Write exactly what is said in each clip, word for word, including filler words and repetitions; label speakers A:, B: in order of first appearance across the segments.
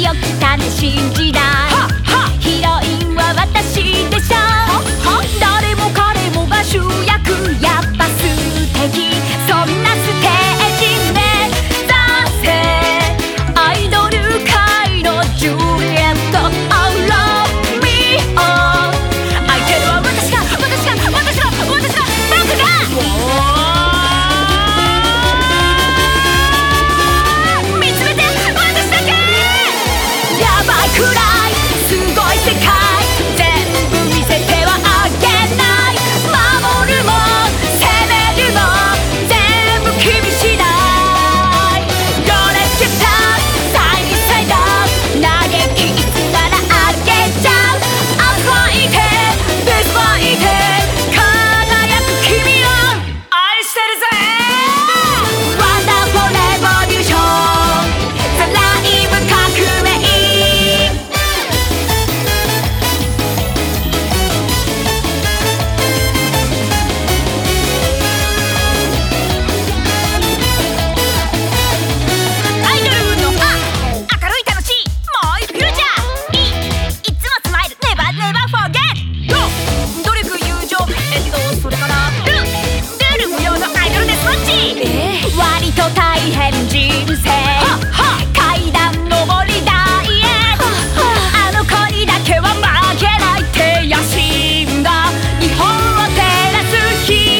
A: よ来たね新時代。ヒロインは私でしょ。誰も彼もが主役、やっぱ素敵。そんなステージ目指せアイドル界のジュリエット。 Oh love me oh。 相手は私が私が私が私が僕が見つめて私だけ。やばいくらいすごい世界、全部見せてはあげない。守るも攻めるも全部君次第。Don't let you down サイドサイド嘆きいつならあげちゃう。仰いてぶつまいて輝く君を愛してるぜ。 Wonderful Revolution ザ・ライブ革命。アイドルのあ明るい楽しいもういフューチャーいいつもスマイル Never never forget。 よ努力友情えっとそれからルルール無用のアイドルデスマッチ。割と大変人生階段上り台へ。あの子にだけは負けないって野心が日本を照らす光。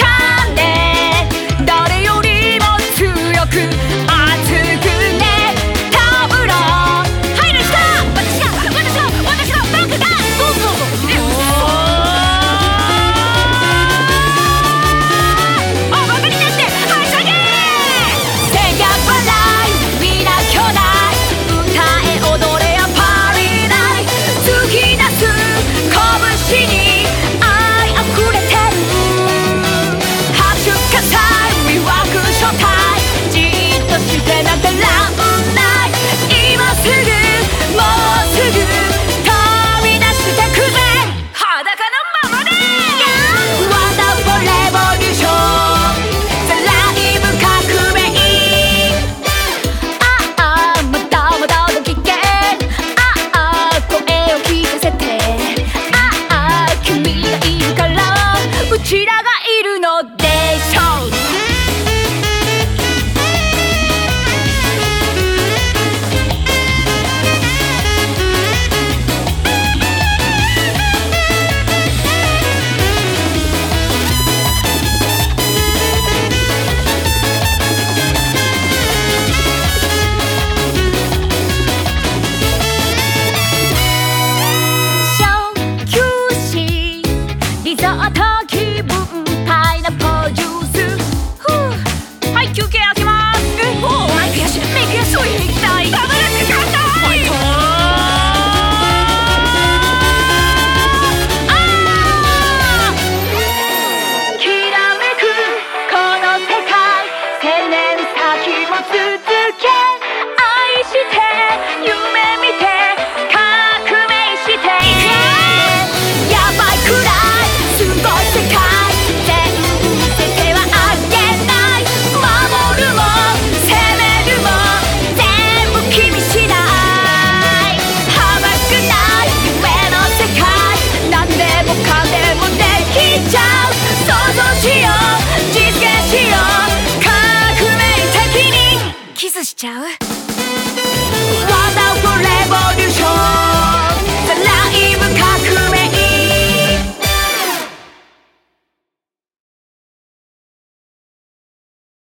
A: 誰よりも強く熱くねタブロー入る人。私が私が私が僕がどうぞどうぞ。おバカになってはしゃげ。せや笑い皆兄弟歌え踊れやパリナイ。突き出す拳に愛あふれてる。拍手喝采魅惑所帯じっとしてなんてらんない。今すぐもうすぐ飛び出してくぜ裸のままで。 Wonderful Revolution ザ・ライブ革命。ああまだまだご機嫌。ああ声を聞かせて。ああ君がいるからうちらがいるのでしょう。小休止リゾート気分パイナポジュース。ふうはい休憩開けます。えおマイクやしメイクやしを入れきたい。ダメですかたい。あーきらめくこの世界千年先も続け。愛して夢見て革命していく。やばいくらいすごい世界全部見せてはあげない。守るも攻めるも全部君次第。甘くない夢の世界何でもかんでもできちゃう。想像しよう実現しよう革命的にキスしちゃう。